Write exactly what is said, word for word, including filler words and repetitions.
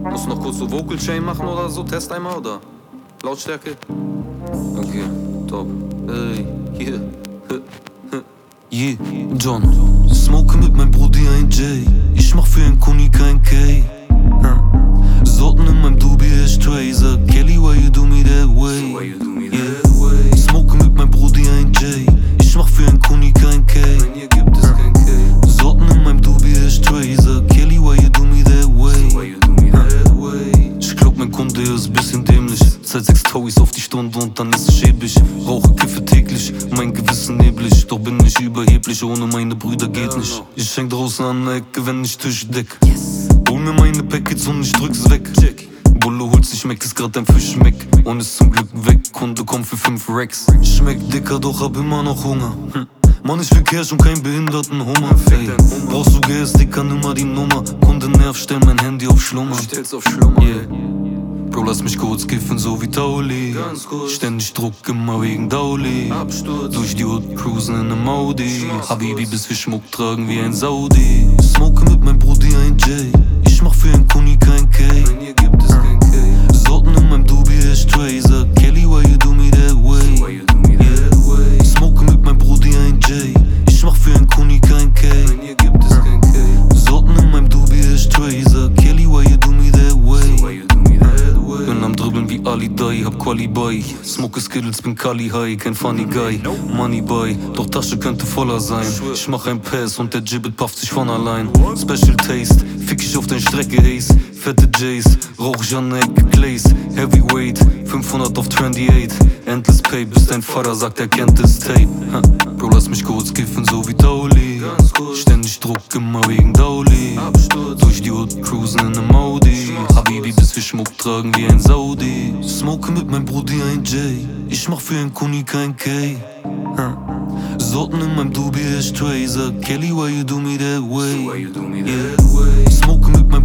Musst du noch kurz so Vocal Chain machen oder so? Test einmal oder? Lautstärke? Okay, top. Ey, hier. Yeah, John. Smoke mit meinem Brudi ein J. Ich mach für ein Kuni kein K. Huh. Sorten in meinem Doobie Ashtray. Sag Kelly, why you do me that way? Why you do me Yeah. that way? Smoke mit meinem Brudi ein J. Ich mach für ein Kuni kein K. Nein, hier gibt es kein K. Sorten in meinem Doobie Ashtray. Sag Kelly, why you do me that way? Why you do me that way? Ich glaub, mein Kunde ist bisschen dämlich. Zeit sechs Tauis auf die Stunde und dann ist es schäbig. Rauche, kiffe täglich, mein Gewissen neblig. Doch bin ich überheblich, ohne meine Brüder geht nicht. Ich häng draußen an der Ecke, wenn ich Tisch deck. Hol mir meine Packets und ich drück's weg. Bulle holt sich Mac, ist grad ein Fischmeck und ist zum Glück weg. Kunde kommt für fünf Racks. Schmeckt dicker, doch hab immer noch Hunger. Hm. Mann, ich will Cash und kein behinderten Hummer. Ey, brauchst du Gas, Dicker, nimm mal die Nummer. Kunde nervt, stell mein Handy auf Schlummer. Stell's auf Schlummer. Yeah. Bro, lass mich kurz kiffen, so wie Tauli. Ganz kurz. Ständig Druck, immer wegen Dauli. Absturz. Durch die Hood cruisen in nem Audi. Habibi, bis wir Schmuck tragen wie ein Saudi. Smoke mit meinem Brudi ein J. Ich mach für ein Kuni kein K. Nein, hier gibt es kein K. Sorten in meinem Doobie Ashtray. Sag Kelly, why you do me that way? Why you do me that way? Smoke mit meinem Brudi ein J. Ich mach für ein Kuni kein K. Nein, hier gibt es kein K. Sorten in meinem Doobie Ashtray. Sag Kelly, why you do me that way? Why you do me that way? Bin am Dribbeln wie Ali Dai, hab Quali bei. Smoke Skittles, bin Kali High, kein Funny Guy. Money Boy, doch Tasche könnte voller sein. Ich mach ein Pass und der Gibbet pufft sich von allein. Special Taste, fick ich auf den Strecke Haze. Fette J's, rauch ich an der Ecke Glaze. Heavyweight, fünfhundert auf acht. Endless Pay, bis dein Vater sagt, er kennt das Tape. Ha. Bro, lass mich kurz kiffen, so wie Tauli. Ständig Druck, immer wegen Dauli. Absturz. Durch die Hood cruisen in nem Audi. Habibi, bis wir Schmuck tragen wie ein Saudi. Smoke mit meinem Brudi ein J. Ich mach für ein Kuni kein K. Huh. Sorten in meinem Doobie Ashtray. Sag Kelly, why you do me that way? Why you do me Yeah. that way? Smoke mit meinem